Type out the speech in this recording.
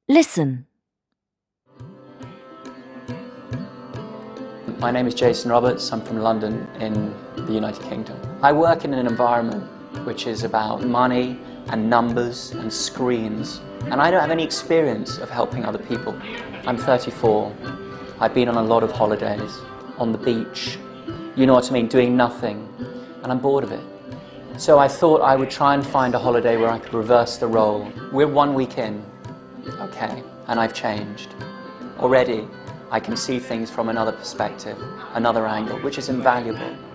Listen. My name is Jason Roberts. I'm from London in the United Kingdom. I work in an environment which is about money and numbers and screens, and I don't have any experience of helping other people. I'm 34. I've been on a lot of holidays, on the beach, you know what I mean, doing nothing, and I'm bored of it. So I thought I would try and find a holiday where I could reverse the role. We're 1 week in, okay, and I've changed. Already, I can see things from another perspective, another angle, which is invaluable.